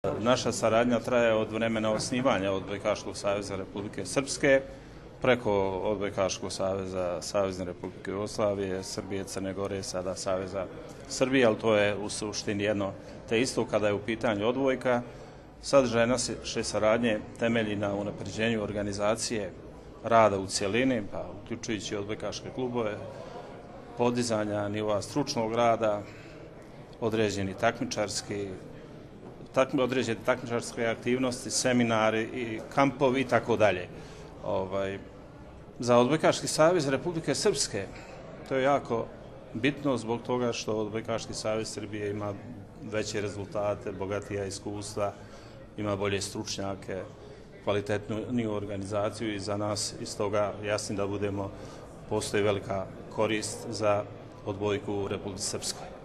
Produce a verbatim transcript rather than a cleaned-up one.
Naša saradnja traje od vremena osnivanja Odbojkaškog saveza Republike Srpske preko Odbojkaškog saveza Savezne Republike Jugoslavije, Srbije, Crne Gore, sada Saveza Srbije, ali to je u suštini jedno te isto kada je u pitanju odbojka. Sadržaj naše saradnje temelji na unapređenju organizacije rada u cjelini, pa uključujući odbojkaške klubove, podizanja nivoa stručnog rada, određeni takmičarski određene takmičarske aktivnosti, seminari i kampovi i tako dalje. Za Odbojkaški savez Republike Srpske to je jako bitno zbog toga što Odbojkaški savez Srbije ima veće rezultate, bogatija iskustva, ima bolje stručnjake, kvalitetnu organizaciju i za nas iz toga jasni da budemo, postoji velika korist za odbojku u Republici Srpskoj.